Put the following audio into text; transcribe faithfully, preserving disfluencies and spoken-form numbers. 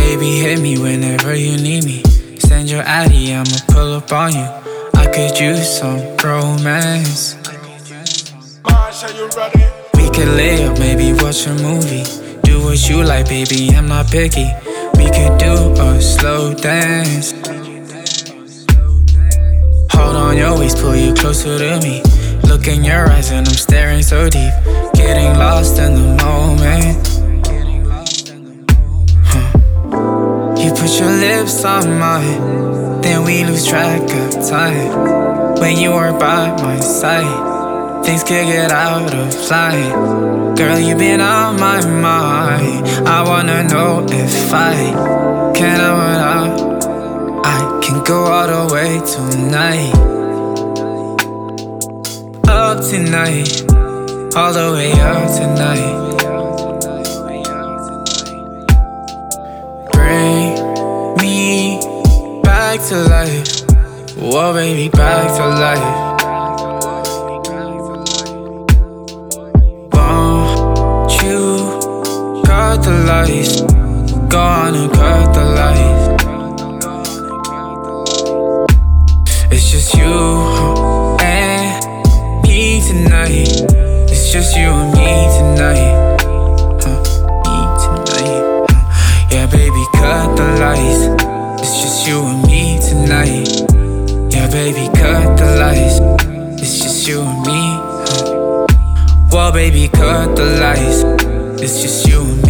Baby, hit me whenever you need me. Send your I D, I'ma pull up on you. I could use some romance. Marsha, you ready? We could lay up, maybe watch a movie. Do what you like, baby, I'm not picky. We could do a slow dance. Hold on your waist, pull you closer to me. Look in your eyes and I'm staring so deep. Getting lost in the moment. You put your lips on mine, then we lose track of time. When you are by my side, things can get out of line. Girl, you've been on my mind. I wanna know if I can I run out. I can go all the way tonight. Up tonight, all the way up tonight. Back to life, whoa baby, back to life. Won't you cut the lights, go on and cut the lights. It's just you and me tonight. It's just you and me tonight. Huh, me tonight. Huh. Yeah baby, cut the lights. It's just you and me tonight. Yeah, baby, cut the lights. It's just you and me. Huh. Well, baby, cut the lights. It's just you and me.